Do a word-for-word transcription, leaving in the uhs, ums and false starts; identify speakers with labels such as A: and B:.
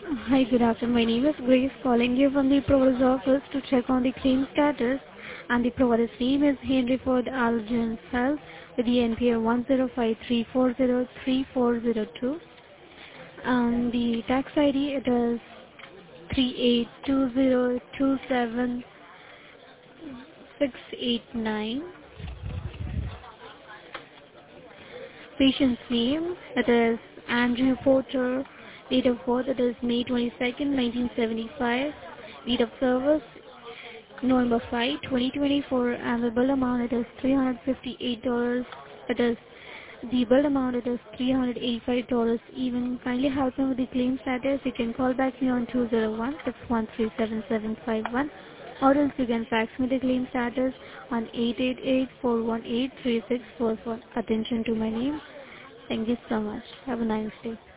A: Hi, good afternoon. My name is Grace, calling you from the provider's office to check on the claim status, and the provider's name is Henry Ford Algen Cell with the N P R one zero five three four zero three four zero two, and the tax I D it is three eight two zero two seven six eight nine. Patient's name it is Andrew Porter. Date of birth it is May twenty-second, nineteen seventy-five. Date of service November fifth, twenty twenty-four, and the bill amount it is three hundred fifty-eight dollars. It is the bill amount it is three hundred eighty-five dollars. Even kindly help me with the claim status. You can call back me on two zero one six one three seven seven five one, or else you can fax me the claim status on eight eight eight four one eight three six four four. Attention to my name. Thank you so much. Have a nice day.